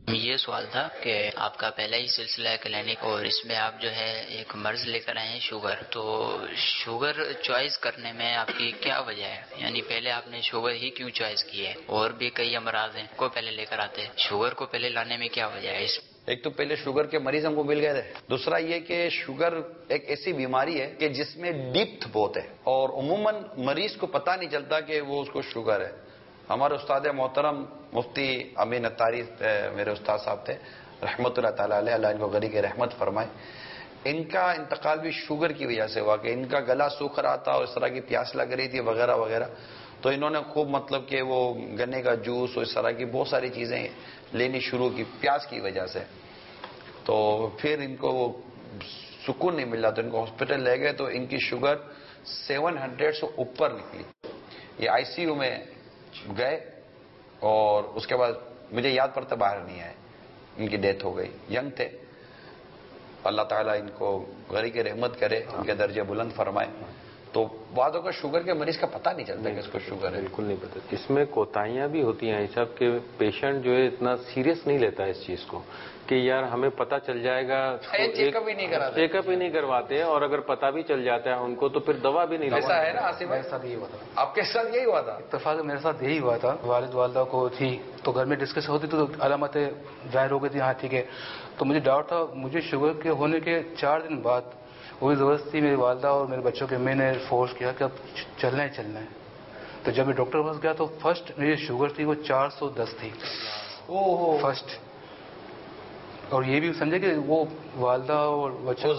یہ سوال تھا کہ آپ کا پہلا ہی سلسلہ ہے کلینک، اور اس میں آپ جو ہے ایک مرض لے کر آئے ہیں شوگر، تو شوگر چوائس کرنے میں آپ کی کیا وجہ ہے؟ یعنی پہلے آپ نے شوگر ہی کیوں چوائس کی ہے؟ اور بھی کئی امراض ہیں کو پہلے لے کر آتے ہیں، شوگر کو پہلے لانے میں کیا وجہ ہے؟ ایک تو پہلے شوگر کے مریض ہم کو مل گئے تھے، دوسرا یہ کہ شوگر ایک ایسی بیماری ہے کہ جس میں ڈیپتھ بہت ہے اور عموماً مریض کو پتہ نہیں چلتا کہ وہ اس کو شوگر ہے۔ ہمارے استاد محترم مفتی امین اتاری میرے استاد صاحب تھے رحمت اللہ تعالی علیہ، اللہ ان کو غریق رحمت فرمائے۔ ان کا انتقال بھی شوگر کی وجہ سے ہوا کہ ان کا گلا سوکھ رہا تھا اور اس طرح کی پیاس لگ رہی تھی وغیرہ وغیرہ، تو انہوں نے خوب مطلب کہ وہ گنے کا جوس اور اس طرح کی بہت ساری چیزیں لینی شروع کی پیاس کی وجہ سے، تو پھر ان کو وہ سکون نہیں ملا تو ان کو ہاسپٹل لے گئے تو ان کی شوگر 700 سے اوپر نکلی۔ یہ آئی سی یو میں گئے اور اس کے بعد مجھے یاد پڑتا باہر نہیں آئے، ان کی ڈیتھ ہو گئی، ینگ تھے۔ اللہ تعالیٰ ان کو غریق رحمت کرے، ان کے درجے بلند فرمائے۔ تو بعضوں کا شوگر کے مریض کا پتہ نہیں چلتا کہ اس کو شوگر ہے، بالکل نہیں پتہ۔ اس میں کوتاہیاں بھی ہوتی ہیں صاحب کہ پیشنٹ جو ہے اتنا سیریس نہیں لیتا ہے اس چیز کو کہ یار ہمیں پتہ چل جائے گا، چیک اپ ہی نہیں کراتے، چیک اپ ہی نہیں کرواتے، اور اگر پتہ بھی چل جاتا ہے ان کو تو پھر دوا بھی نہیں لیتے۔ ایسا ہے نا آصف بھائی؟ میرے ساتھ یہی ہوا تھا، آپ کے ساتھ یہی ہوا تھا؟ اتفاق میرے ساتھ یہی ہوا تھا، والد والدہ کو تھی تو گھر میں ڈسکس ہوتی تو علامتیں ظاہر ہو گئی تھی، ہاں ٹھیک ہے۔ تو مجھے ڈاؤٹ تھا، مجھے شوگر کے ہونے کے 4 دن بعد وہی زبردستی میری والدہ اور میرے بچوں کے میں نے فورس کیا کہ اب چلنا ہی چلنا ہے۔ تو جب میں ڈاکٹر کے پاس گیا تو فرسٹ میری شوگر تھی وہ 410 تھی فرسٹ، اور یہ بھی سمجھے کہ وہ والدہ اور بچوں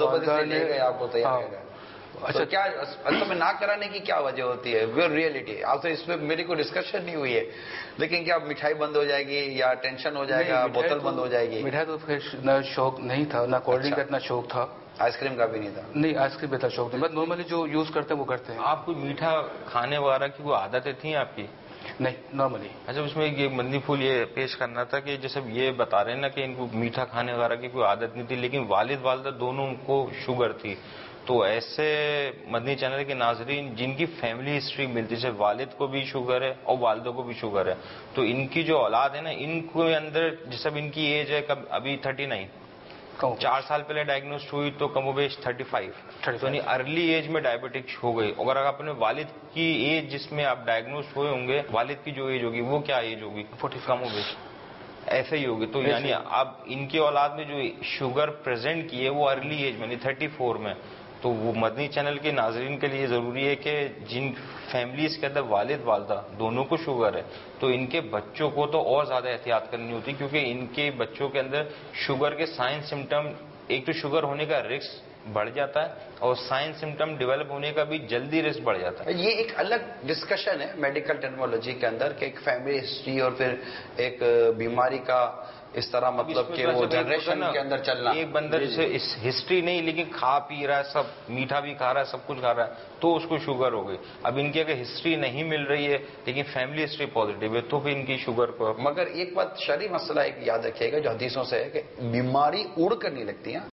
اچھا کیا اصل میں نہ کرانے کی کیا وجہ ہوتی ہے؟ ریئلٹی آپ سے اس پہ میری کوئی ڈسکشن نہیں ہوئی ہے، لیکن کیا مٹھائی بند ہو جائے گی یا ٹینشن ہو جائے گا، بوتل بند ہو جائے گی؟ مٹھائی تو پھر نہ شوق نہیں تھا، نہ کولڈ ڈرنک کا اتنا شوق تھا، آئس کریم کا بھی نہیں تھا؟ نہیں آئس کریم کا شوق نہیں، بس نارملی جو یوز کرتے ہیں وہ کرتے ہیں۔ آپ کو میٹھا کھانے وغیرہ کی کوئی عادتیں تھیں آپ کی؟ نہیں نارملی۔ اچھا، اس میں یہ مدنی پھول یہ پیش کرنا تھا کہ جیسے یہ بتا رہے ہیں نا کہ ان کو میٹھا کھانے وغیرہ کی کوئی عادت نہیں تھی، لیکن والد والدہ دونوں کو شوگر تھی، تو ایسے مدنی چینل کے ناظرین جن کی فیملی ہسٹری ملتی ہے، والد کو بھی شوگر ہے اور والدوں کو بھی شوگر ہے، تو ان کی جو اولاد ہے نا ان کے اندر جیسے ان کی ایج ہے ابھی 39، 4 سال پہلے ڈائگنوسٹ ہوئی تو کم و بیش 35، یعنی ارلی ایج میں ڈائبٹک ہو گئی۔ اگر آپ اپنے والد کی ایج جس میں آپ ڈائگنوسٹ ہوئے ہوں گے، والد کی جو ایج ہوگی وہ کیا ایج ہوگی؟ 45 کم و بیش ایسے ہی ہوگی۔ تو یعنی اب ان کے اولاد میں جو شوگر پریزنٹ کی ہے وہ ارلی ایج میں یعنی 34 میں، تو وہ مدنی چینل کے ناظرین کے لیے ضروری ہے کہ جن فیملیز کے اندر والد والدہ دونوں کو شوگر ہے تو ان کے بچوں کو تو اور زیادہ احتیاط کرنی ہوتی، کیونکہ ان کے بچوں کے اندر شوگر کے سائن سمٹم، ایک تو شوگر ہونے کا رسک بڑھ جاتا ہے اور سائن سمٹم ڈیولپ ہونے کا بھی جلدی رسک بڑھ جاتا ہے۔ یہ ایک الگ ڈسکشن ہے میڈیکل ٹرمنالوجی کے اندر کہ ایک فیملی ہسٹری اور پھر ایک بیماری کا اس طرح مطلب کہ وہ جنریشن کے اندر چلنا۔ ایک بندہ جیسے اس ہسٹری نہیں لیکن کھا پی رہا ہے، سب میٹھا بھی کھا رہا ہے، سب کچھ کھا رہا ہے، تو اس کو شوگر ہو گئی۔ اب ان کی اگر ہسٹری نہیں مل رہی ہے لیکن فیملی ہسٹری پازیٹیو ہے تو پھر ان کی شوگر کو۔ مگر ایک بات شرعی مسئلہ ایک یاد رکھیے گا جو حدیثوں سے ہے کہ بیماری اڑ کر نہیں لگتی ہیں،